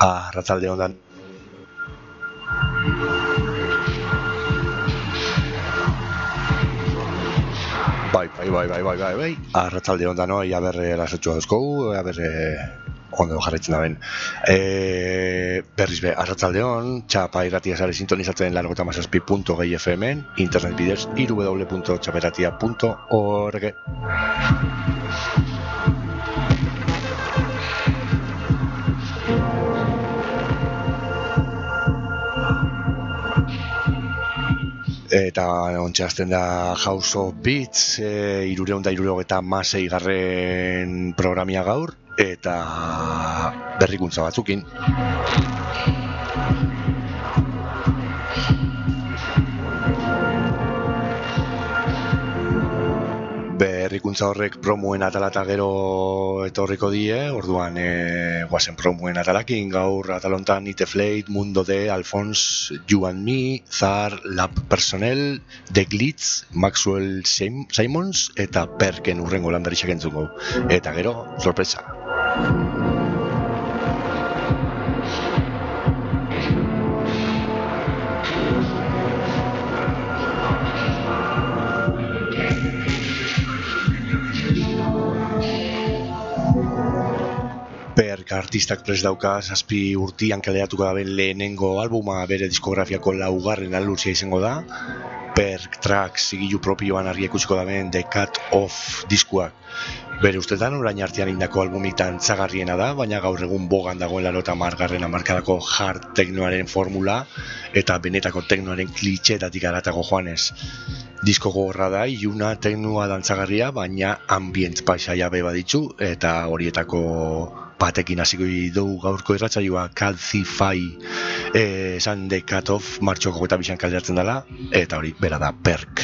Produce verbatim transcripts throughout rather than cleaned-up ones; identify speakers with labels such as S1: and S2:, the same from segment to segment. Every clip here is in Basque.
S1: Arratsalde ondan. Bai, bai, bai, bai, bai, bai, bai. Arratsalde ondan hoi, aber lasatxua dauzkogu, aber ondo jarraitzen da ben. E, berriz be, arratsalde on, txapa irratia sare sintonizatzen laurogeita hamazazpi puntu gehi F M-en, internet bidez, w w w punto txaperatia punto org. Eta ontsa hasten da House of Beats, e, irureun da irurogeita masei garren programia gaur, eta berrikuntza batzukin. Berrikuntza horrek promuen atalata gero etorriko die, orduan e, guazen promuen atalakin, gaur atalontan Iteflate, Mundo D, Alphonse, You and Me, Zar, Lab Personnel, The Glitz, Maxwell Simons eta Perken urrengo landarixak entzungo. Eta gero, sorpresa. Perk artistak prest dauka zazpi urtian kaleratuko da ben lehenengo albuma, bere diskografiako laugarren aluzia izango da. Perk Tracks zigilu propioan argi ikusiko da ben The Cut Off diskuak. Bere ustetan orain artean indako albumitan txagarriena da, baina gaur egun bogan dagoen laurogeita hamargarren hamarkadako hard teknoaren formula eta benetako teknoaren klitxeetatik haratago joanez. Disko gogorra da, iluna teknoa dantzagarria, baina ambient paisaia be baditzu, eta horietako batekin hasiko dugu gaurko irratsaioa, Calcify, esan The Cut Off martxoko eta bisan kaleratzen dela, eta hori bera da Perk.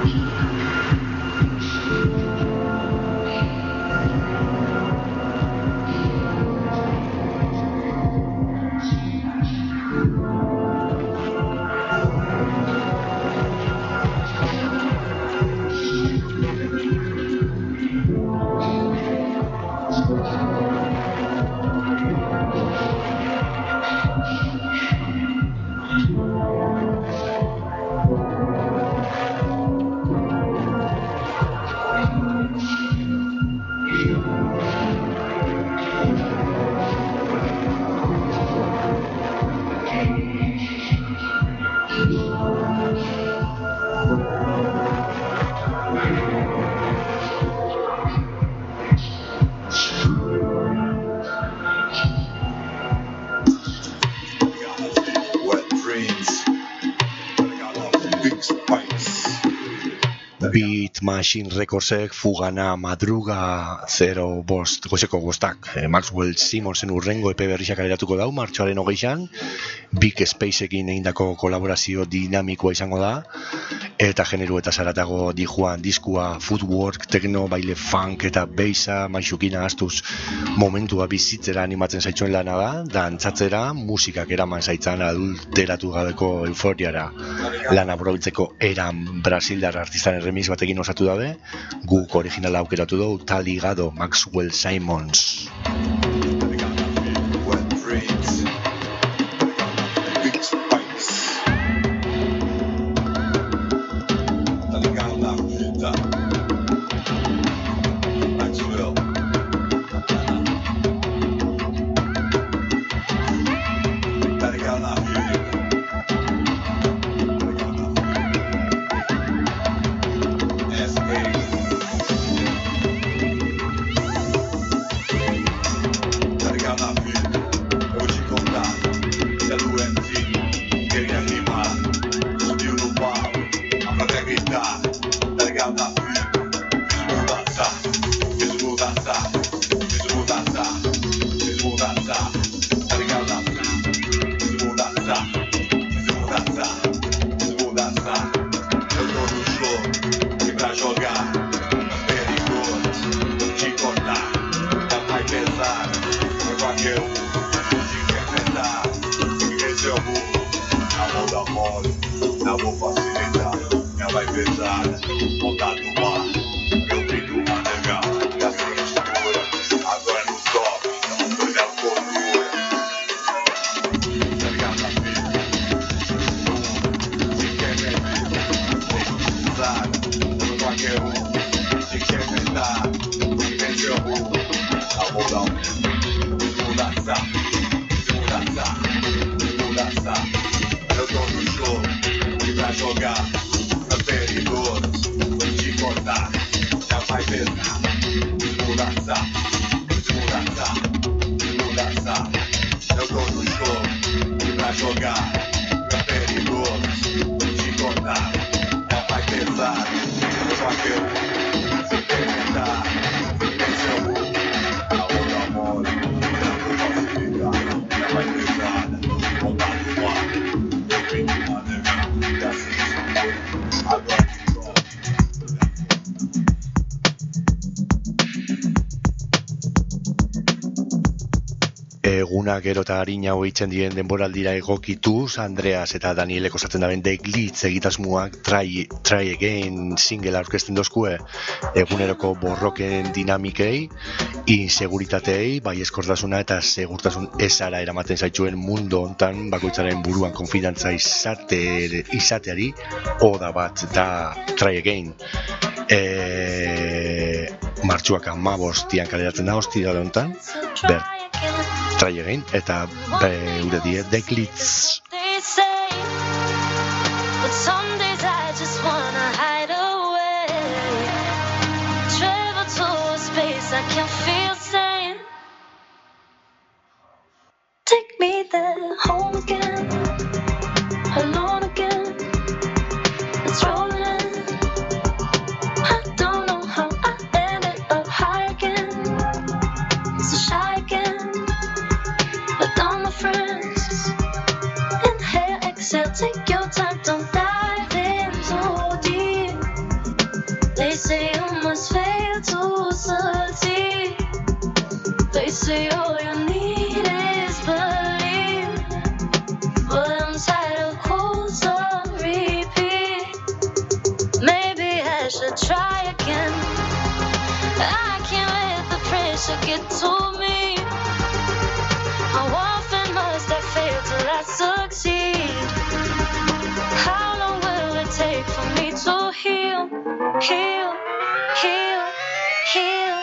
S1: Beat Machine Recordsek Fugana Madruga zero bost goizeko bostak, eh, Maxwell Simonsen urrengo epe berriak kaleratuko dau martxoaren hogeian. Big Spaceekin egindako kolaborazio dinamikoa izango da, eta generu eta zaratago dijuan diskua, footwork, techno, baile funk eta beisa maixukina astuz momentua bizitzera animatzen zaitzuen lana da, dantzatzera musikak eraman zaitzan adulteratu gabeko euforiara. Lana borobiltzeko eran brasildar artistan erremiz batekin osatu dabe, guk originala aukeratu dugu, tal ligado Maxwell Simons.
S2: não vou facilitar, minha vai pesar, montar no ar, meu brilho a negar, gastei escura, agora no top, não foi minha cordura. Qualquer um que quer tentar vencer o mundo, a moral, desmudaça, desmudaça, desmudaça. Eu tô no jogo e pra jogar é perigoso, vou te cortar, já vai pesar. Desmudaça, desmudaça, desmudaça. Eu tô no jogo e pra jogar é perigoso, vou te cortar, já vai pesar. Qualquer um se tentar vencer o mundo, a outra mole, dando facilidade, já vai pesada, voltar no ar, eu vim de uma nega, e assim foi, agora que corre.
S1: Eguna gero eta harina hoitzen dien denboraldira egokituz, Andreas eta Danielek osatzen daben The Glitz egitasmuak Try, Try Again single aurkezten dozkue eguneroko borroken dinamikei, inseguritatei, bai eskortasuna eta segurtasun ezara eramaten zaituen mundu hontan bakoitzaren buruan konfidantza izate, izateari oda bat da Try Again. E, martxuak amabostian kaleratzen da ostiral hontan, ber Try Again eta beure die The Glitz.
S3: They say, but some days I just wanna hide away. Travel to a space I can feel sane. Take me there, home again, alone again. It's rolling in. I don't know how I ended up high again, so shy again. But all my friends, inhale, exhale, take your time, don't dive in too deep. They say you must fail to succeed. They say all you need is believe. But I'm tired of calls on repeat. Maybe I should try again. I can't let the pressure get to me. How often must I fail till I succeed? How long will it take for me to heal, heal, heal, heal?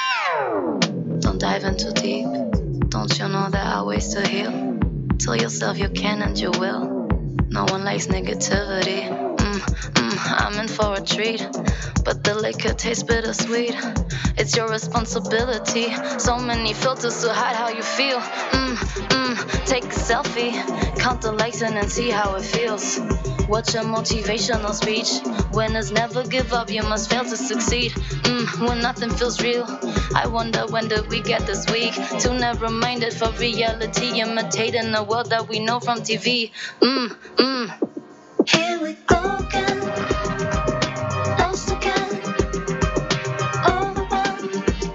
S3: Don't dive in too deep. Don't you know there are ways to heal? Tell yourself you can and you will. No one likes negativity. Mm, mm, I'm in for a treat, but the liquor tastes bittersweet. It's your responsibility. So many filters to hide how you feel. Mm, mm, take a selfie, count the likes and then see how it feels. What's your motivational speech? Winners never give up, you must fail to succeed. Mm, when nothing feels real, I wonder when did we get this weak? Too narrow-minded for reality, imitating the world that we know from T V. Mm, mm. Here we go again, lost again, overwhelmed.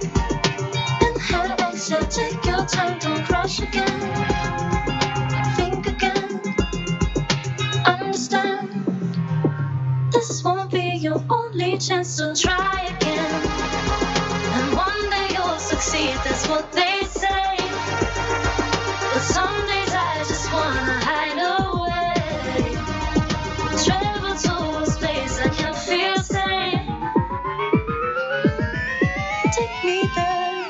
S3: Inhale, exhale, take your time, don't rush again. Think again, understand. This won't be your only chance to try again. And one day you'll succeed, that's what they say. But some days I just wanna hide away. Travel to a space I can feel sane. Take me there.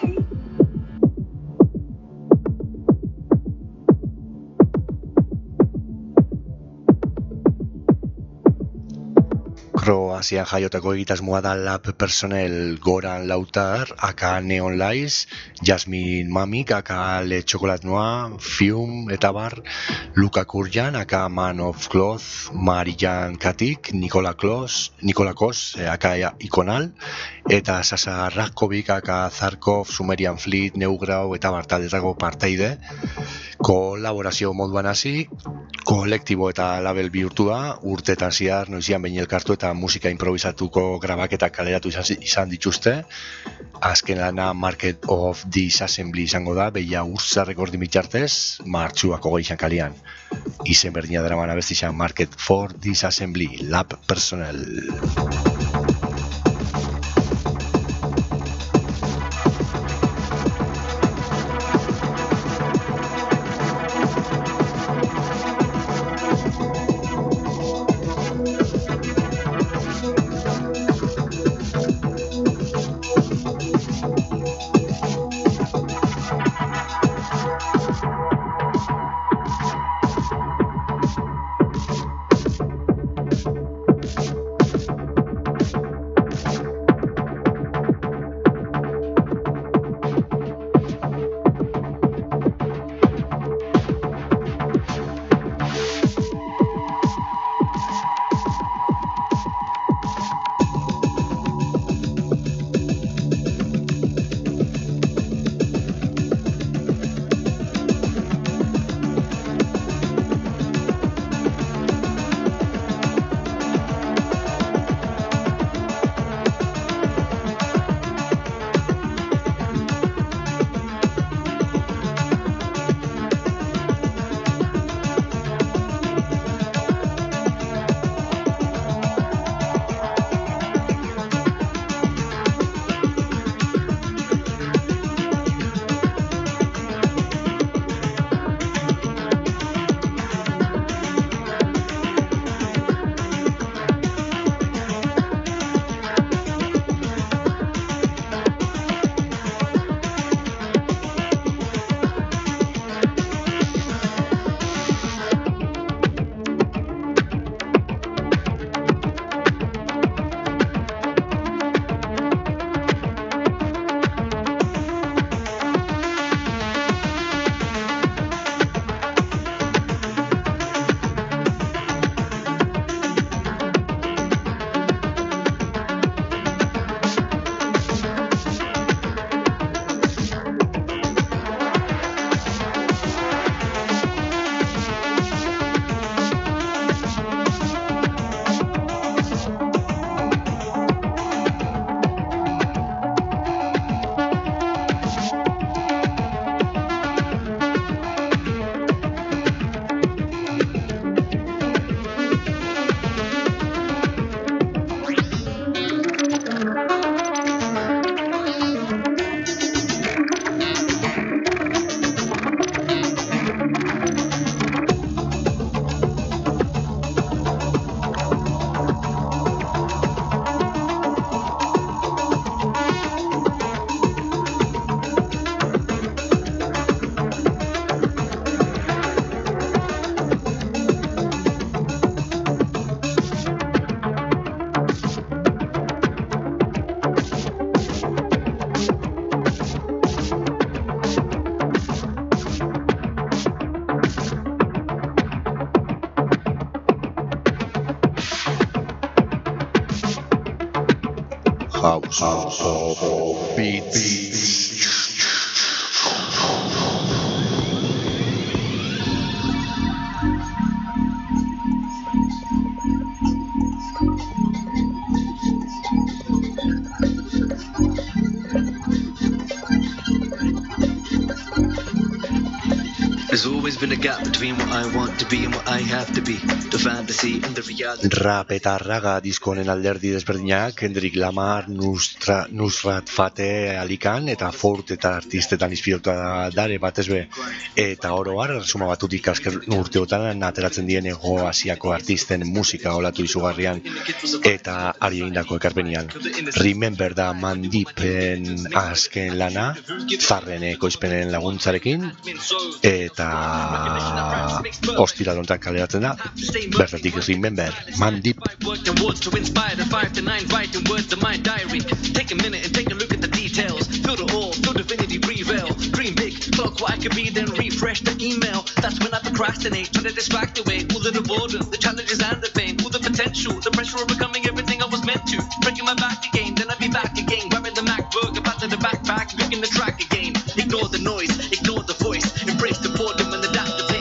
S1: Kroazian jaiotako egitasmoa da Lab Personnel, Goran Lautar, aka Neon Lies, Jasmine Mamik, aka Le Chocolat Noir, Fium eta bar, Luka Kurjan, aka Man of Cloth, Marijan Katik, Nikola Klos, Nikola Kos, aka Ikonal, eta Sasa Rakovic, aka Zarkov, Sumerian Fleet, Neugrau eta bartaldetako parteide. Kolaborazio moduan hasi, kolektibo eta label bihurtu da, urtetan zehar noizian behin elkartu eta musika improvisatuko grabaketak kaleratu izan, izan dituzte. Azken lana Market of Disassembly izango da, behia urtza rekordin bitxartez, martxuako geixan kalian. Izen berdina daraman abesti izan Market for Disassembly, Lab Personnel. House of Beats.
S4: There's always been a gap between what I want to be and what I have to be. The fantasy and the reality.
S1: Rap eta raga diskonen alderdi desberdinak, Kendrick Lamar, Nusra, Nusrat Fateh Alikan eta Fort eta artistetan inspiratuta dare batez be. Eta oro har, suma batutik azker urteotan ateratzen dien Hego Asiako artisten musika olatu izugarrian eta ari egindako ekarpenian. Remember da Mandipen azken lana, Zarren ekoizpenen laguntzarekin, eta ostira lontan kaleratzen da, bertatik Remember, Mandip.
S4: Take a minute and take a look at the details. Feel the awe, feel divinity prevail. Dream big, clock what I could be, then refresh the email. That's when I procrastinate, trying to distract away all of the boredom, the challenges and the pain, all the potential, the pressure of becoming everything I was meant to. Breaking my back again, then I'll be back again, grabbing the MacBook, about to the backpack, picking the track again. Ignore the noise, ignore the voice, embrace the boredom and adapt the pain.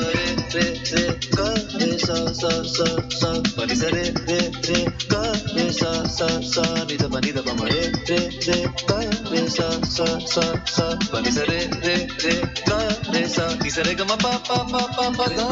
S4: So, so, so, so, but is it re, re, re, go, re, so, so, so, nida, ba, nida, ba, ma, re, re, re, go, re, so, so, so, so, but is it re, re, re, go, re, so, ni se re, ga, ma, pa, pa, pa, pa, pa, da.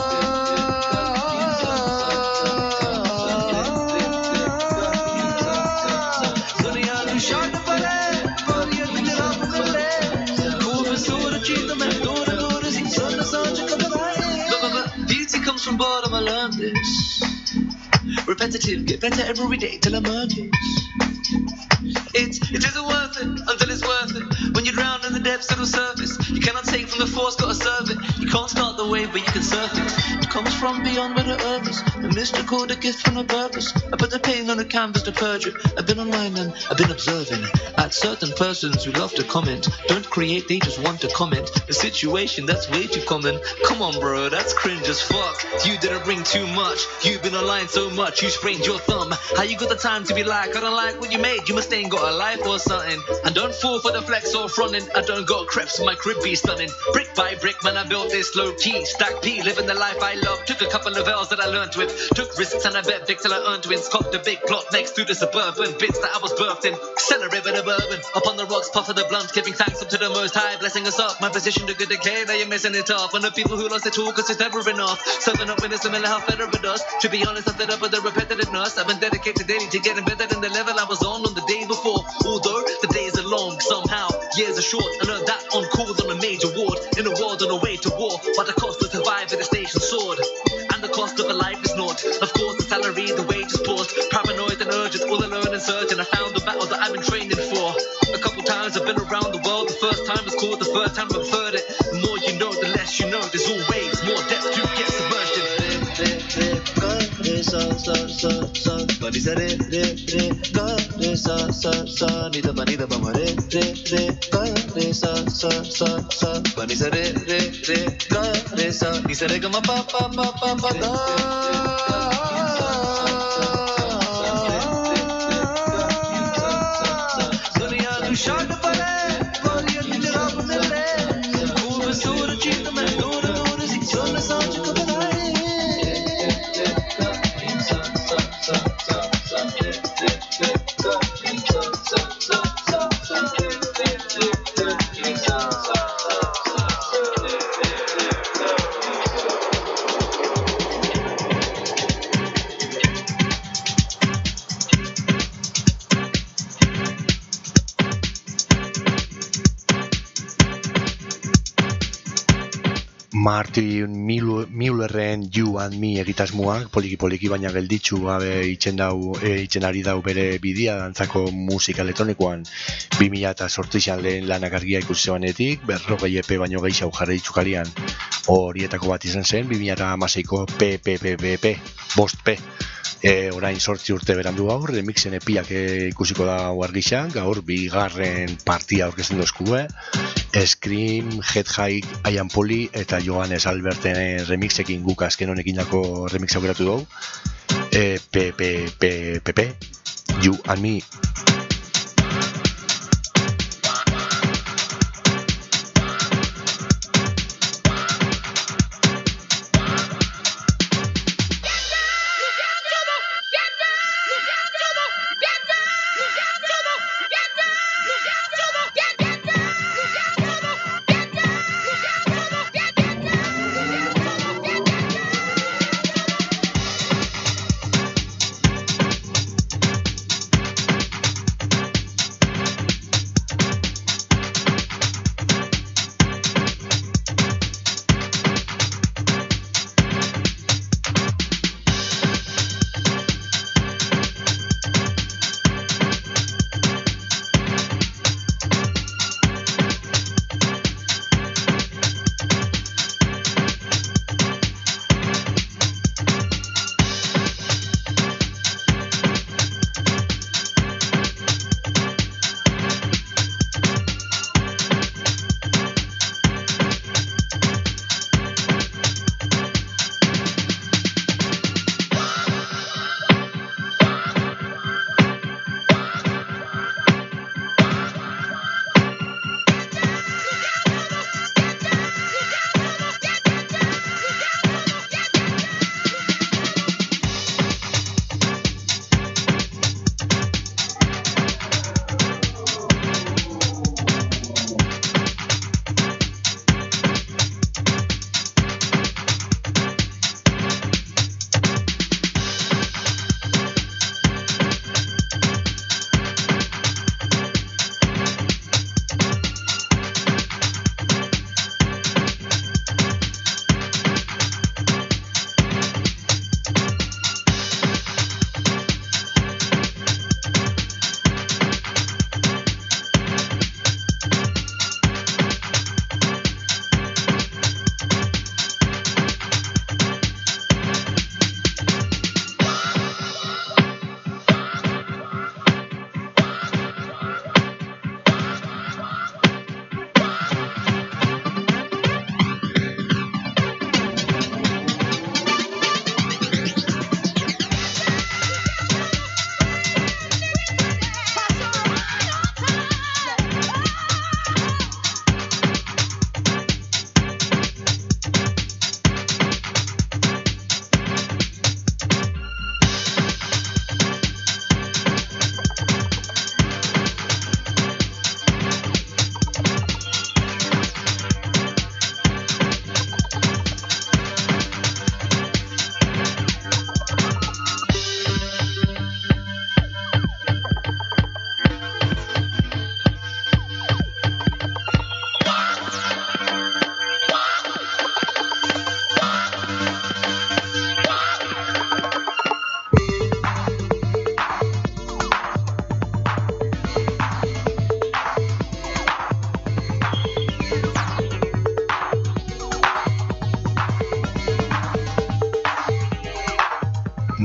S4: Duniya nu shad pare, pariya tu rab khale, khoob surati to main dur dur si sun soch kabaraye. Beauty comes from bottom, I learned this. Repetitive, get better every day till I emerges. It, it isn't worth it until it's worth it. When you drown in the depths, it'll surface. You cannot take from the force, gotta serve it. You can't start the wave, but you can surf it. It comes from beyond where the earth is. The mystical, the gift from the purpose. I put the pain on the canvas to purge it. I've been online and I've been observing. At certain persons who love to comment, don't create, they just want to comment. The situation, that's way too common. Come on, bro, that's cringe as fuck. You didn't bring too much. You've been online so much, you sprained your thumb. How you got the time to be like, I don't like what you made. You must ain't got a life or something. And don't fall for the flex or fronting. I don't got creps, my crib be stunning. Brick by brick, man, I built this low key. Stack P, living the life I love. Took a couple of L's that I learned with. Took risks and I bet big till I earned wins. Copped a big plot next to the suburban bits that I was birthed in. Celebrate with a bourbon. Up on the rocks, puff of the blunt. Giving thanks up to the most high, blessing us up. My position to good decay, now you're messing it up. And the people who lost it all, cause it's never enough. Serving up when it's similar, how better with us. To be honest, I'm fed up with the repetitiveness. I've been dedicated daily to getting better than the level I was on on the day before. Although the days are long, somehow years are short. I learned that on calls on a major ward. In a world on a way to war, but the cost to survive at the station soared. And the cost of a life is naught. Of course the salary, the wage is paused. Paranoid and urgent, all alone and certain. I found the battle that I've been training for. A couple times I've been around the world. The first time was called, the third time I've heard it. The more you know, the less you know. There's always more depth to get submerged in. So, so, so, so, but is it re, re, re, go, re, so, so, so, nida, ba, nida, ba, ma, re, re, re, go, re, so, so, so, so, but is it re, re, re, go, re, so, ni se re, ga, ma, pa, pa, pa, pa, pa, da. Duniya nu shad pare, pariya tu rab khale, khoob surati to main dur dur si sun soch kabaraye.
S1: Martin Mullerren You and Me egitasmoak poliki-poliki baina gelditzu gabe itzen dau, e, itzen ari dau bere bidea dantzako musika elektronikoan. bi mila zortzian lehen lanak argia ikusi zebanetik, berrogei epe baino gehiago jarri ditzukalian. Horietako bat izan zen, bi mila hamaseiko P P P P P, bost P. E, orain sortzi urte berandu gaur, remixen epiak e, ikusiko da argixan, gaur bigarren partia aurkezten dozkue. Scream, Head High, Ian Poli eta Johannes Alberten remixekin guk azken honekin dako remix aukeratu dugu. E, P P P P P, You and Me.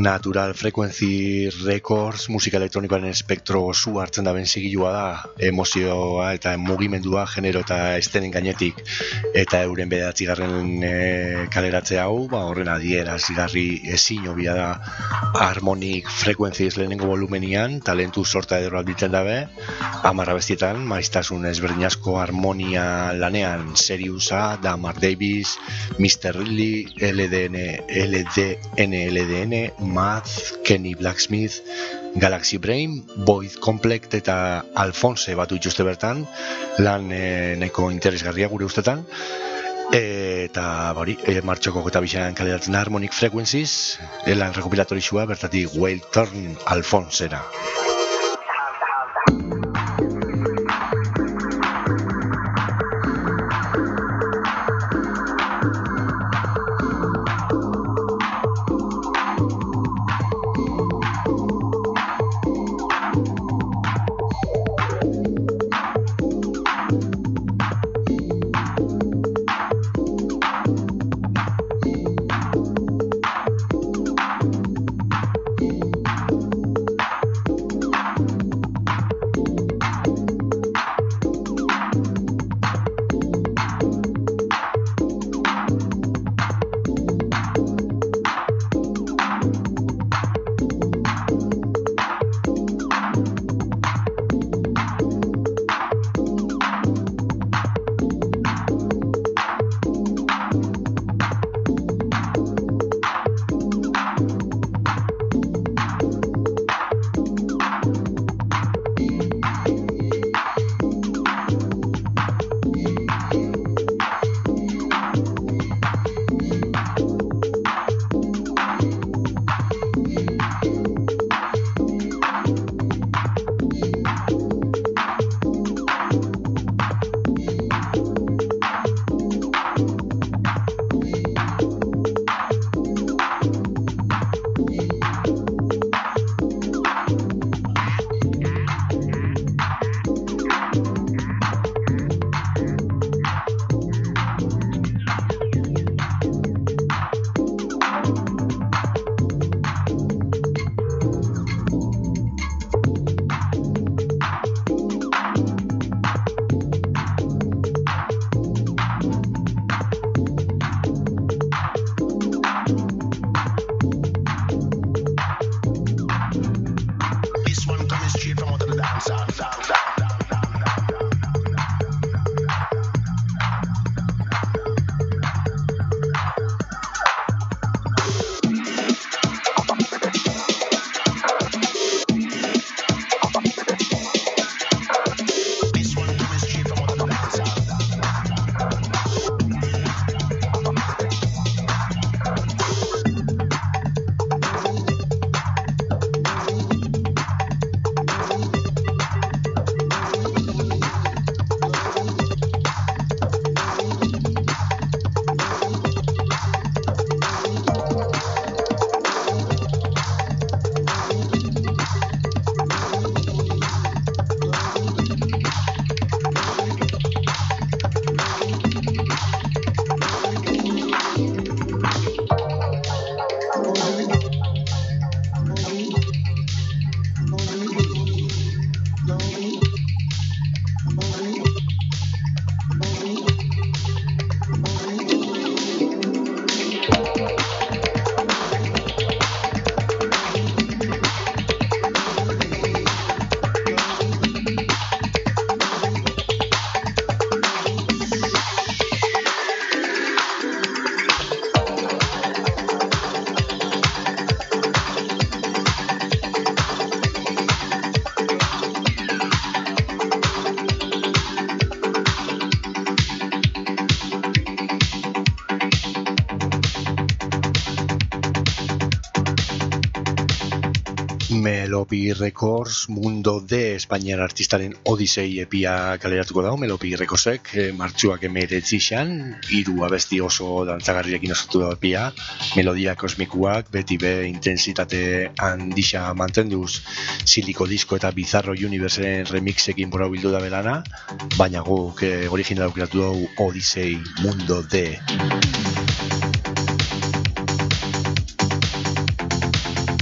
S1: Natural Frequency Records musika elektronikoaren espektro osu hartzen da ben zigilua da, emozioa eta mugimendua genero eta estenen gainetik, eta euren bederatzigarren e, kaleratze hau, ba, horren adierazgarri ezin hobia da Harmonic Frequencies lehenengo volumenian, talentu sorta ederoak ditzen dabe, hamar abestietan, maiztasun ezberdin asko harmonia lanean, Seriusa, Damar Davis, mister Riley, L D N, L D N, L D N, Math, Kenny Blacksmith, Galaxy Brain, Void Complex eta Alphonse batu dituzte bertan, lan e, nahiko interesgarria gure ustetan, eta hori, e, martxoko eta bixan kaleratzen Harmonic Frequencies, e, lan recopilatorixua bertatik Whale Turn Alphonsera. Melopi Records Mundo de Espainiar artistaren Odisei epia kaleratuko dago. Melopi Recordsek e, martxuak emeretzixan, hiru abesti oso dantzagarriekin osatu da epia, melodia kosmikuak, beti be intensitate handixa mantenduz, Siliko Disco eta Bizarro Universeen remixekin bora bildu da belana, baina guk e, original aukeratu dugu Odisei Mundo de.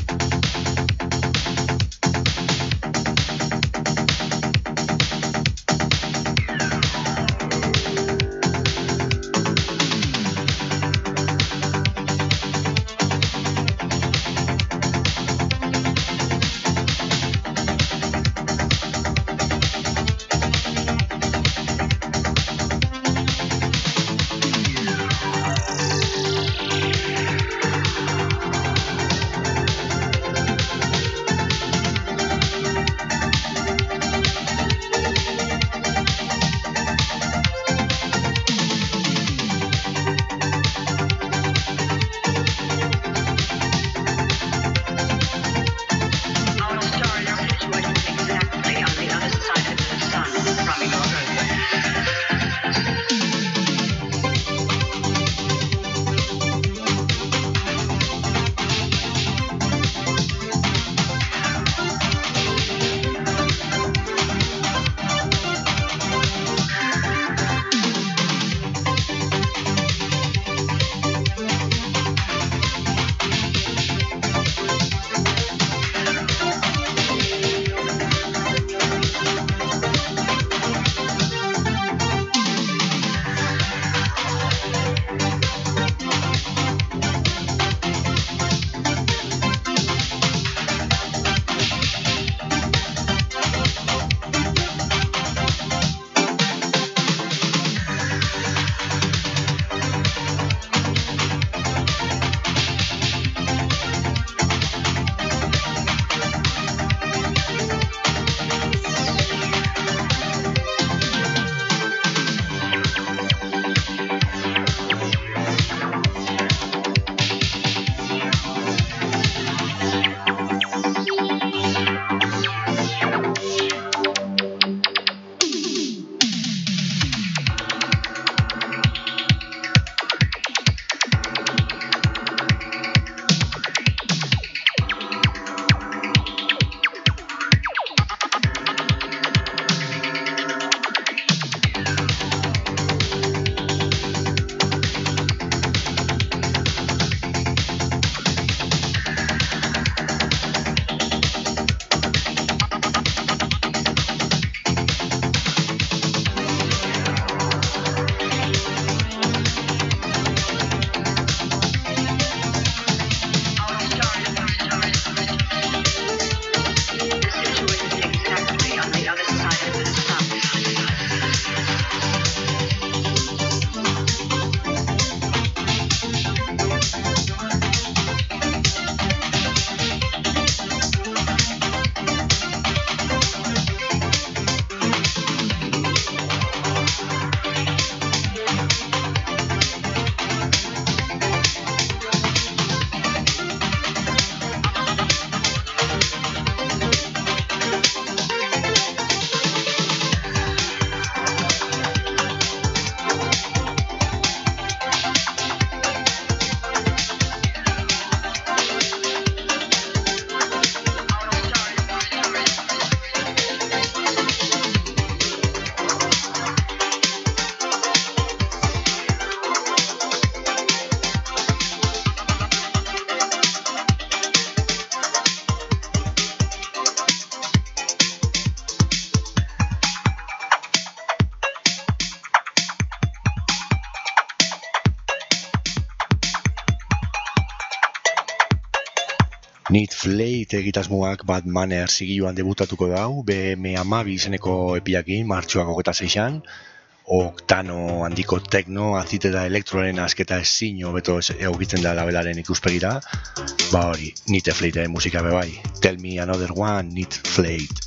S1: Need Flate egitasmoak Bad Manner zigiluan debutatuko dau, B M hamabi izeneko epiakin, martxoak hogeita seian, oktano handiko tekno, azit eta elektroaren asketa ezin hobeto egokitzen da labelaren ikuspegira, ba hori, Need Flate musika bebai. Tell me another one, Need Flate.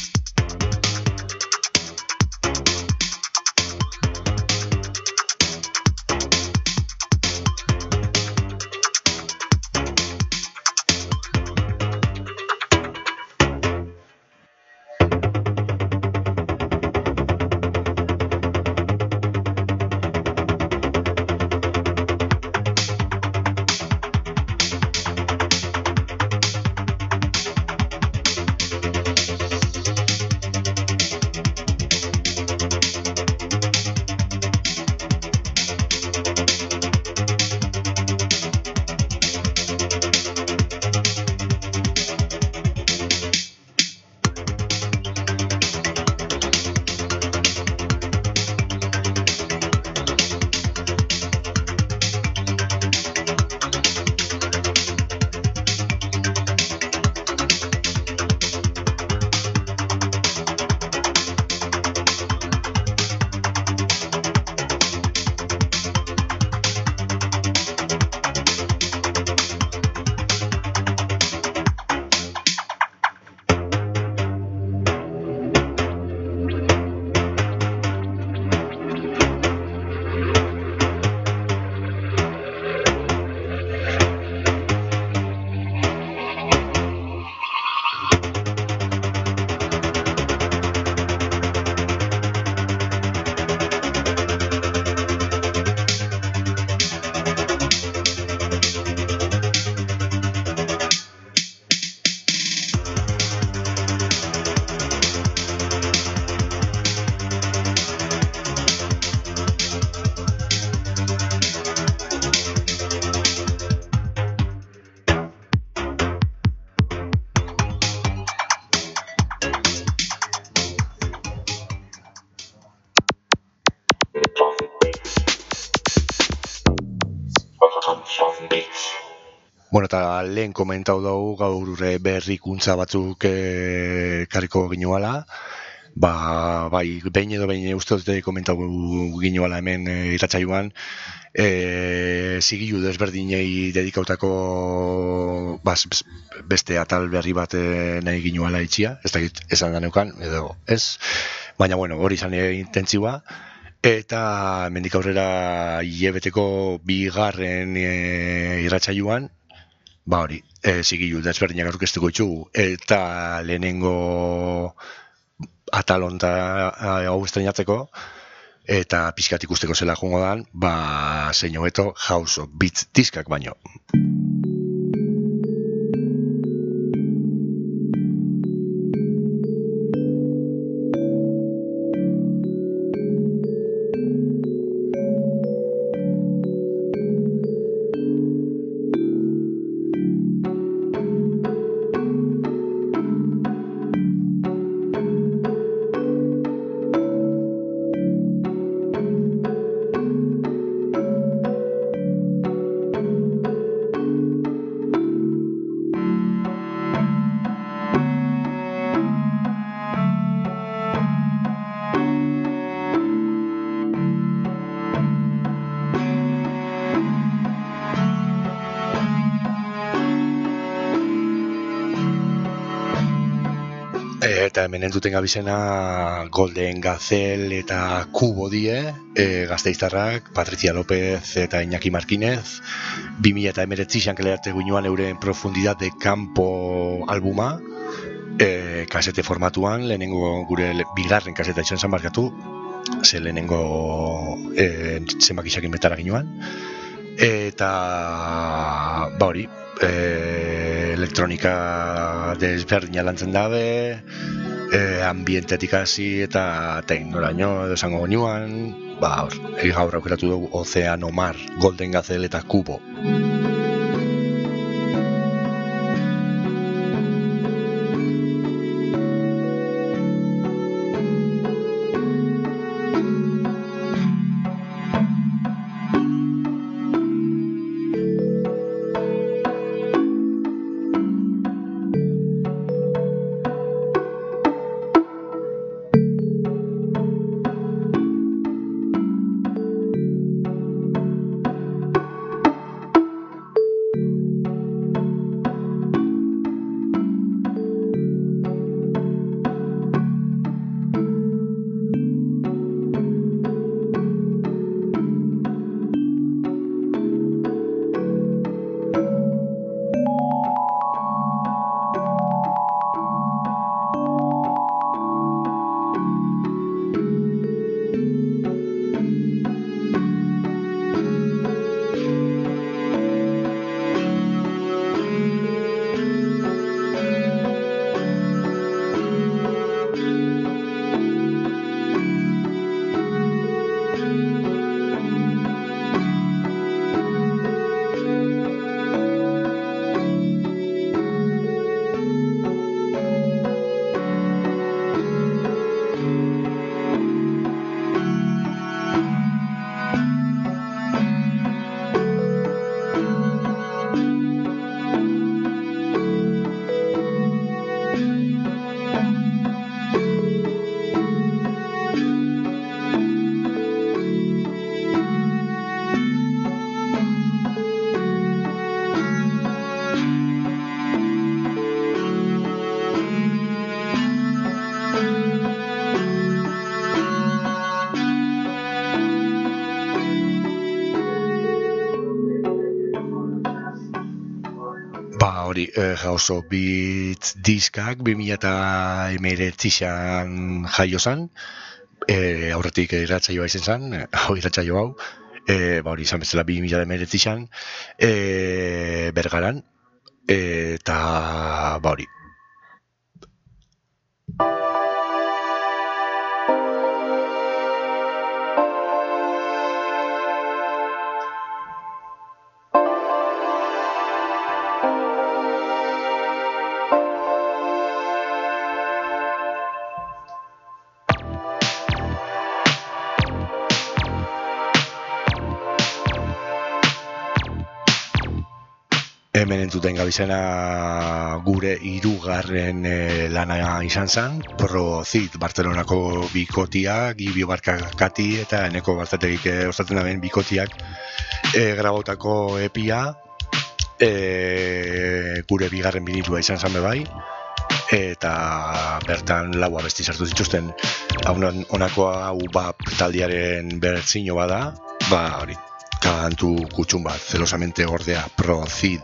S1: Bueno, eta lehen komentau dugu gaur berrikuntza batzuk karriko ginuala. Ba, bai, behin edo behin uste dute komentau ginuala hemen irratsaioan. E, zigilu desberdinei dedikautako bas, beste atal berri bat nahi ginuala itxia. Ez dakit esan da neukan, edo ez. Baina, bueno, hori izan intentzioa. Eta mendik aurrera hilabeteko bigarren e, irratsaioan, ba hori, e, zigilu desberdinak aurkeztuko ditugu, eta lehenengo atal honta hau estrenatzeko, eta pixkat ikusteko zela joango dan, ba zein hobeto House of Beats diskak baino. Eta hemen entzuten gabizena Golden Gazelle eta Kubo die, e, gazteiztarrak, Patricia López eta Iñaki Martínez, bi mila hemeretzian kaleratu guinuan euren Profundidad de Campo albuma, e, kasete formatuan, lehenengo gure bigarren kaseta izan zan barkatu, ze lehenengo e, zenbak isakin betara ginuan, eta ba hori, e, elektronika desberdina lantzen dabe, e, ambientetik hasi eta teknoraino edo esango ginuan, ba hor, gaur aukeratu dugu Ozeano Mar, Golden Gazelle eta Kubo. hori, eh, oso Beats diskak bi mila hemeretzian jaio zan, eh, aurretik irratsaioa izen zan, eh, hau irratsaio hau, eh, ba hori izan bezala bi mila hemeretzian, eh, Bergaran, eh, eta ba hori. Hemen entzuten gabizena gure hirugarren e, lana izan zen, Prozid Bartzelonako bikotiak, Gibio Barkakati eta Eneko Bartzategik e, osatzen daben bikotiak e, grabotako epia, e, gure bigarren binitua izan zen bai, eta bertan lau abesti sartu zituzten. Honako hau bap taldiaren bertzino bada, ba hori. Kantu kutxun bat, zelosamente gordea, Prozid.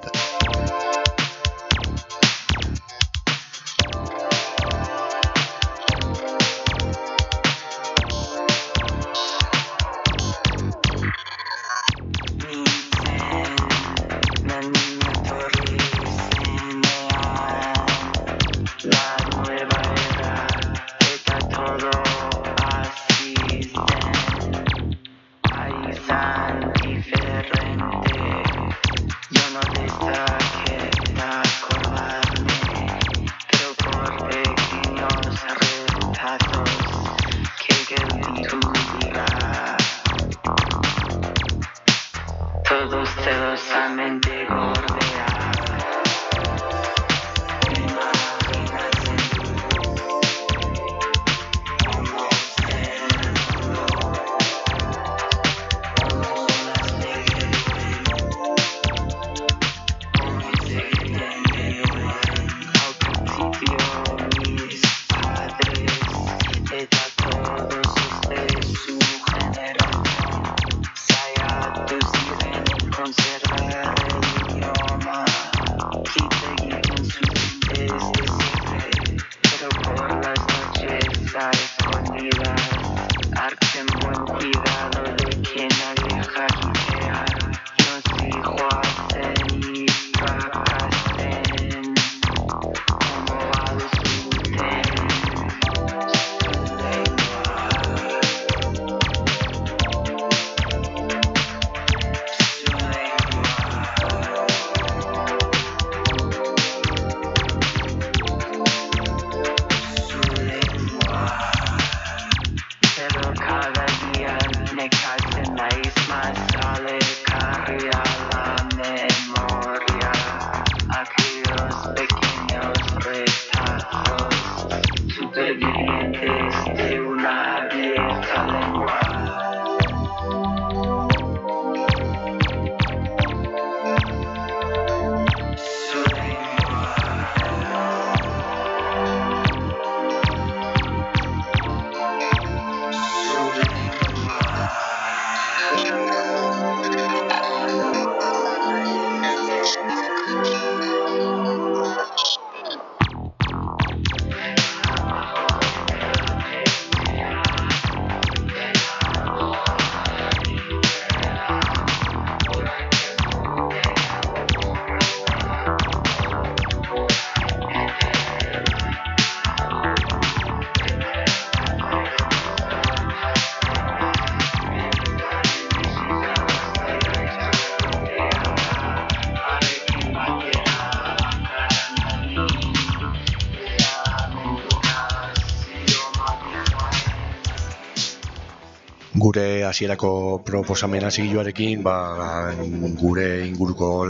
S1: Gure hasierako proposamena zigiluarekin, ba, gure inguruko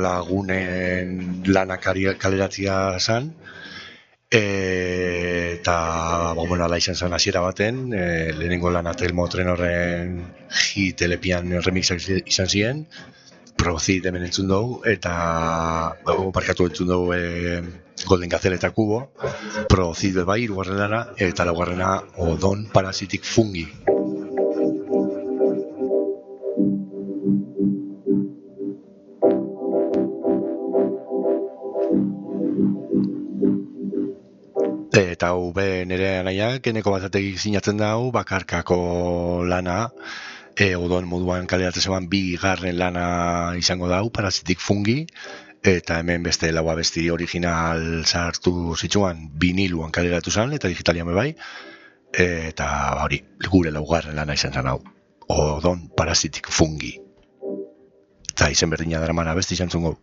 S1: lagunen lanak kaleratzea zen, e, eta ba, bueno, ala izan zen hasiera baten, e, lehenengo lana Telmo Trenorren hit elepian remixak izan ziren, Prozid hemen entzun dugu, eta ba, parkatu entzun dugu e, Golden Gazelle eta Kubo, Prozid bai, hirugarren lana, eta laugarrena Odon Parasitic Fungi. be nire anaiak, eneko batetik sinatzen dau, bakarkako lana, e, odon moduan kaleratzen zeban bigarren lana izango dau, Parasitic Fungi, eta hemen beste lau abesti original sartu zitsuan, viniluan kaleratu zan, eta digitalian bai, eta hori, gure laugarren lana izan zan hau, odon Parasitic Fungi. Eta izen berdina daraman abesti izan zungo.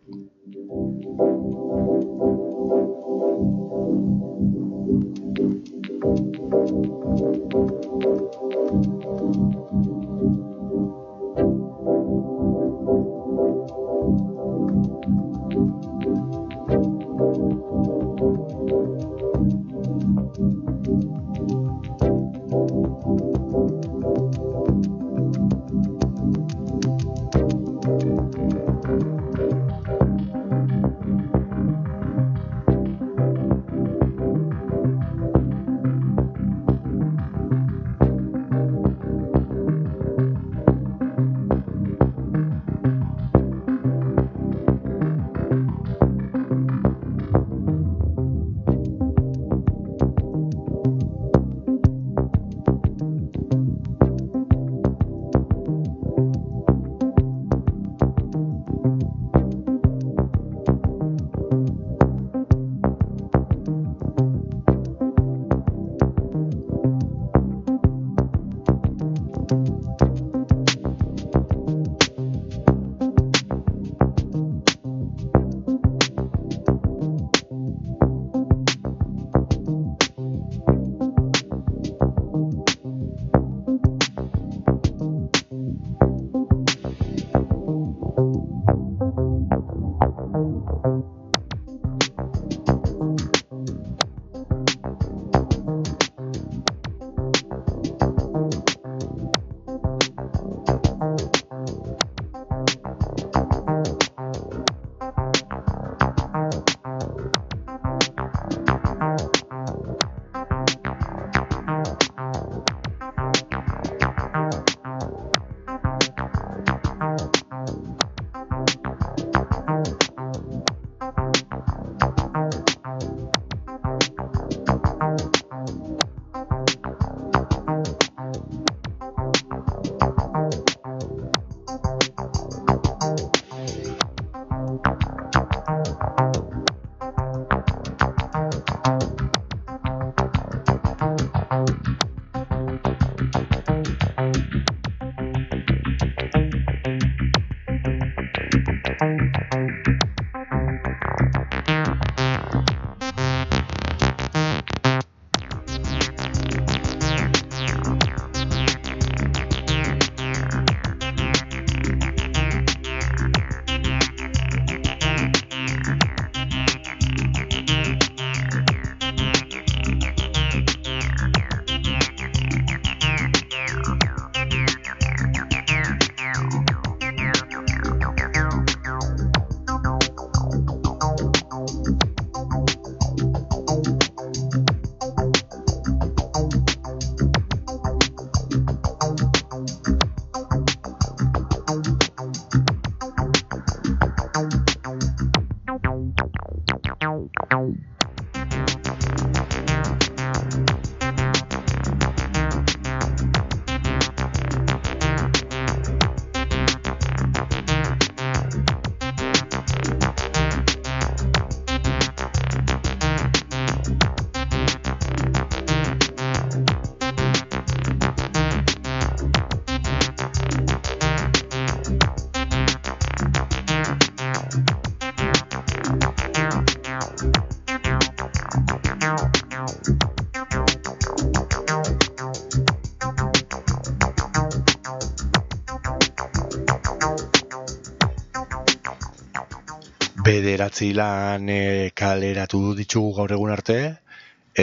S1: Bederatzi lan e, kaleratu ditugu gaur egun arte, e,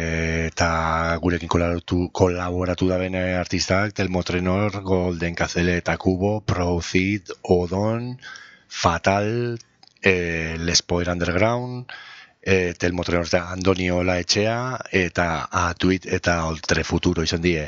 S1: eta gurekin kolaboratu, kolaboratu da bene artistak, Telmo Trenor, Golden Kazele eta Kubo, Proceed, Odon, Fatal, e, Lespoer Underground, e, Telmo Trenor eta Andoni Olaetxea, eta Atuit eta Oltre Futuro izan die.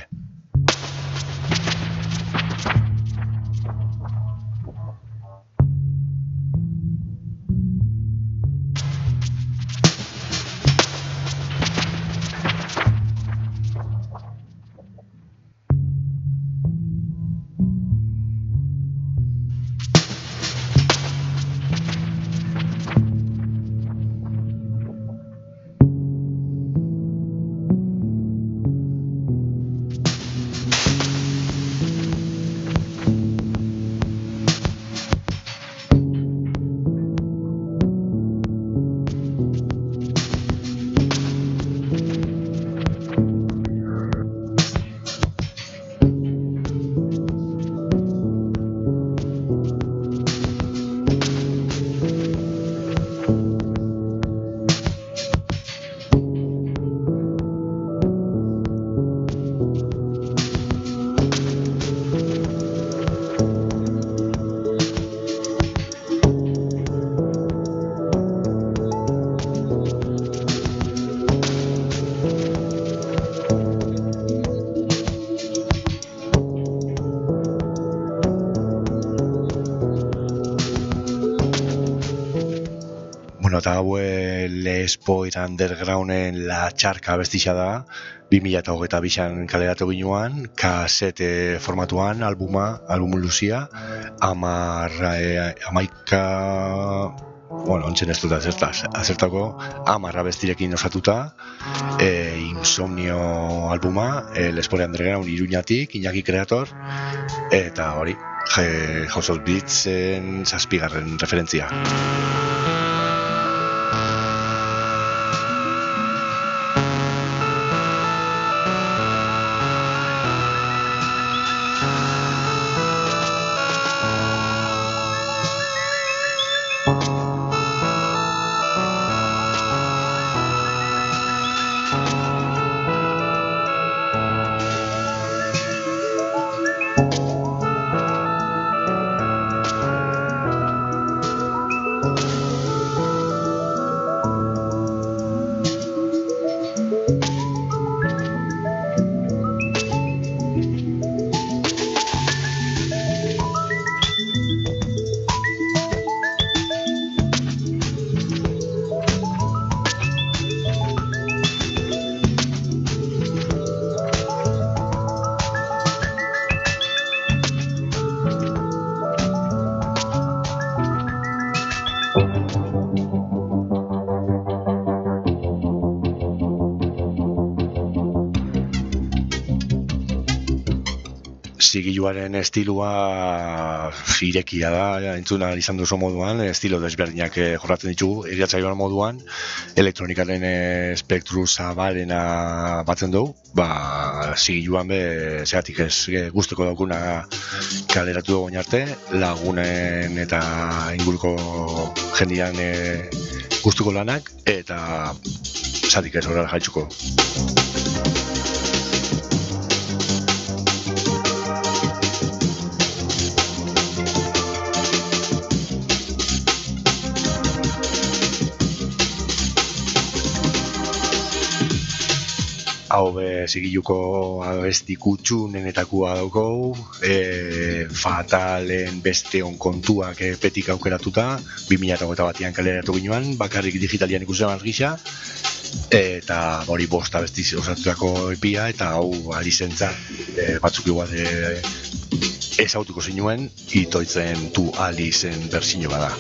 S1: Bueno, eta hau Les Poet Undergrounden La Txarka abestia da, bi mila hogeita bian kaleratu ginuan, kasete formatuan, albuma, albumu luzia, amar, eh, amaika, bueno, ontzen ez dut azertaz, azertako, amar abestirekin osatuta, eh, Insomnio albuma, eh, Les Poet Underground Iruñatik, Iñaki Kreator, eta hori, House of Beatsen zazpigarren referentzia. Zigiluaren estilua irekia da, entzuna izan duzu moduan, estilo desberdinak jorratzen ditugu, iriatzaioan moduan, elektronikaren espektru zabalena batzen dugu, ba, zigiluan be, zeatik ez guztuko daukuna kaleratu dugu arte, lagunen eta inguruko jendian e, guztuko lanak, eta zeatik ez horrela jaitzuko. Hau be, zigiluko abesti kutxunenetakoa daukou, e, Fatalen besteon kontuak e, petik aukeratuta, bi mila hogeita batian kaleratu ginuan, bakarrik digitalian ikusten gisa, eta hori bost abesti osatutako epia, eta hau ari zentzat, e, batzuk igual e, ezautuko zinuen, itoitzen tu Alizen berzino bada.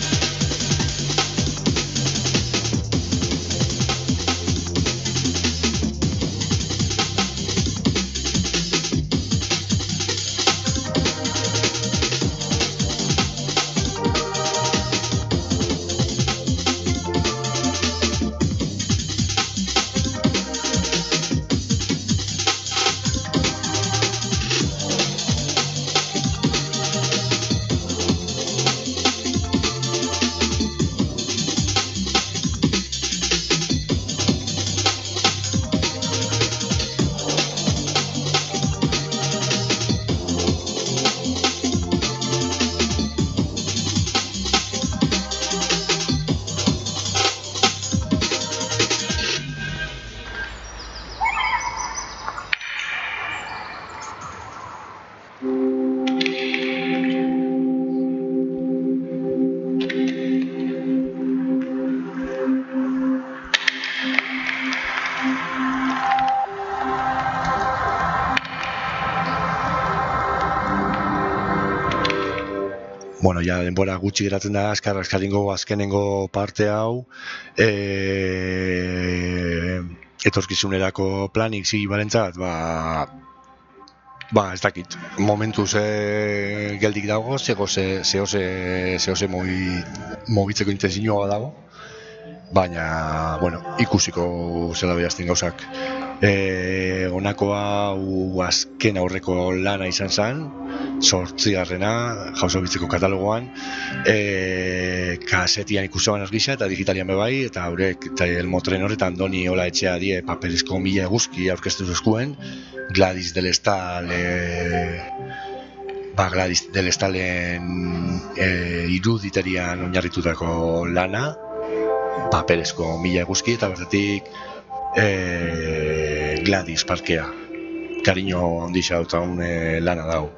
S1: Bueno, ja denbora gutxi geratzen da, azkar azkaringo azkenengo parte hau, e, etorkizunerako planik zigi barentzat, ba, ba, ez dakit, momentuz e, geldik dago, zego ze, zehose, zehose mobitzeko intenzioa dago, baina, bueno, ikusiko zela behazten gauzak. E, honakoa hau azken aurreko lana izan zen, zortzigarrena, jauzobitzeko katalogoan, e, kasetian ikuseban argisa eta digitalian bebai, eta haurek eta elmotren horretan Doni Ola Etxea die paperezko mila eguzki aurkeztu zuzkuen, Gladys del Estal e, ba, Gladys del Estalen e, iruditerian oinarritutako lana, paperezko mila eguzki eta bertatik e, Gladys parkea. Kariño handixa dautagun e, lana dau.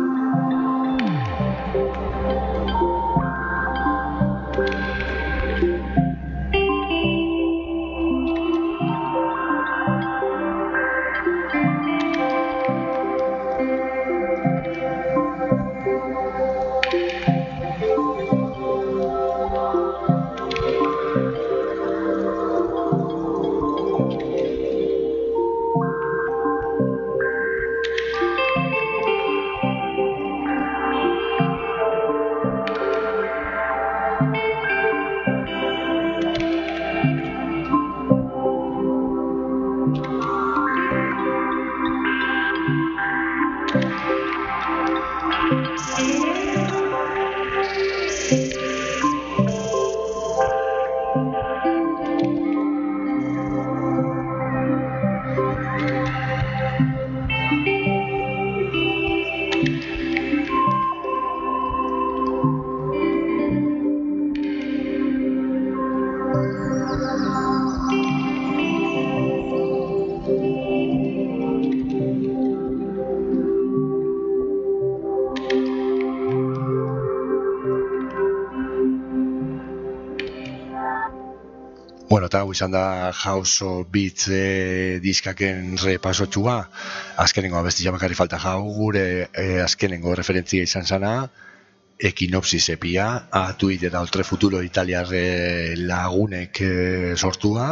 S1: Bueno, eta hau izan da House of Beats e, diskaken repasotxua. Azkenengo abesti bakarrik falta jau, gure e, azkenengo referentzia izan zana Equinopsis epia, Atuit eta Oltre Futuro italiarre lagunek e, sortua,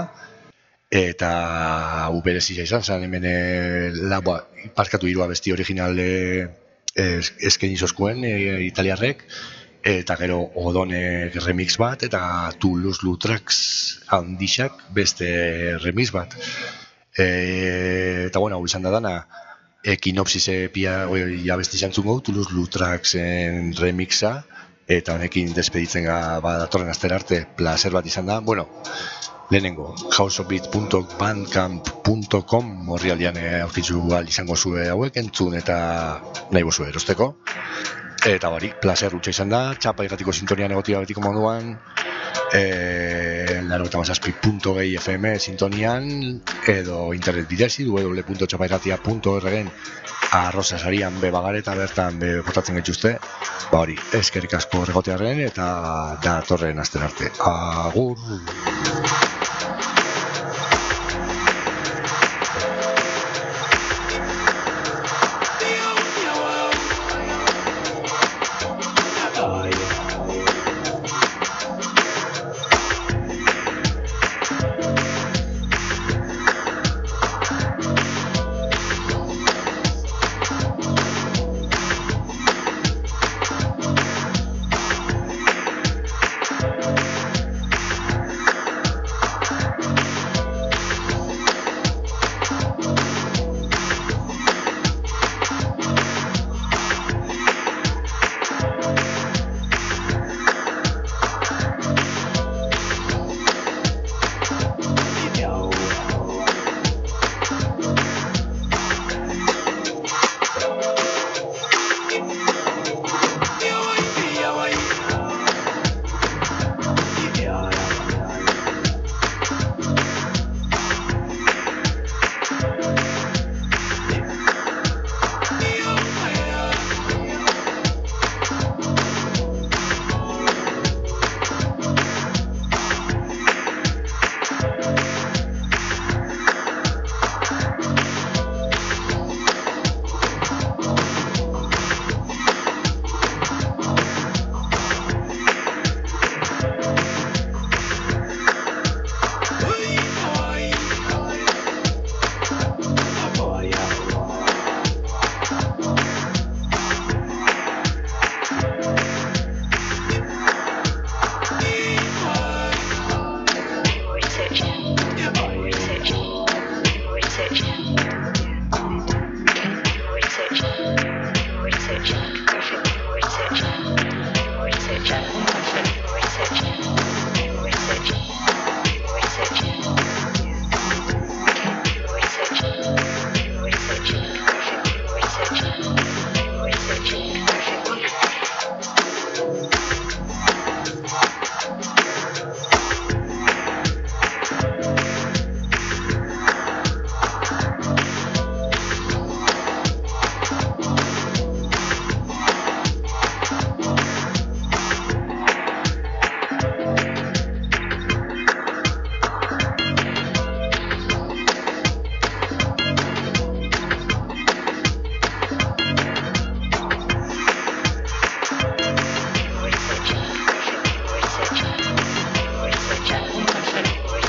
S1: eta hau berezia izan zen, hemen e, la, ba, parkatu hiru abesti original e, eskaini zozkuen e, italiarrek, eta gero Odonek remix bat, eta Toulouse-Lautrec handixak beste remix bat. E, eta bueno, hau izan da dana, Equinopsis epia abesti zantzungo, Toulouse-Lautrec remixa, eta honekin despeditzen ga ba, datorren astera arte, placer bat izan da. Bueno, lehenengo, houseofbeat punto bandcamp punto com horrialdean aurkitzu ahal izango zue hauek entzun eta nahi bozue erosteko. Eta bari, placer utxa izan da, txapa irratiko sintonian egotia betiko moduan, e, laro eta mazazpi punto gehi F M sintonian, edo internet bidezi, w w w punto txapairratia punto org-en arroza sarian be bagare eta bertan be botatzen gaituzte. Ba hori, eskerrik asko regotearen eta datorren asten arte. Agur!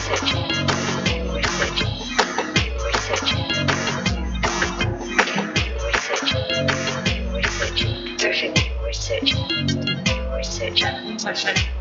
S3: Research. Research. Research.